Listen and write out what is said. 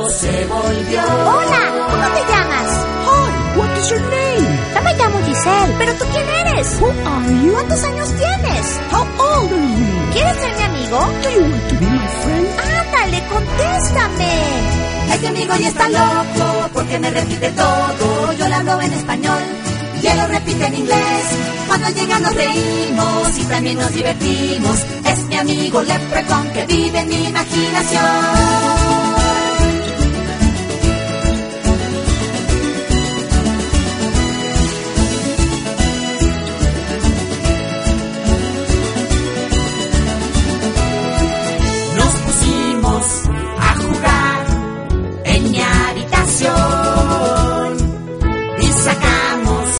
loco se volvió. Hola, ¿cómo te llamas? Hi, what is your name? Yo me llamo Giselle. ¿Pero tú quién eres? Who are you? ¿Cuántos años tienes? How old are you? ¿Quieres ser mi amigo? Do you want to be my friend? Ándale, contéstame. Este amigo ya está loco porque me repite todo. Yo le hablo en español y él lo repite en inglés. Cuando llega nos reímos y también nos divertimos. Es mi amigo Leprechaun que vive en mi imaginación.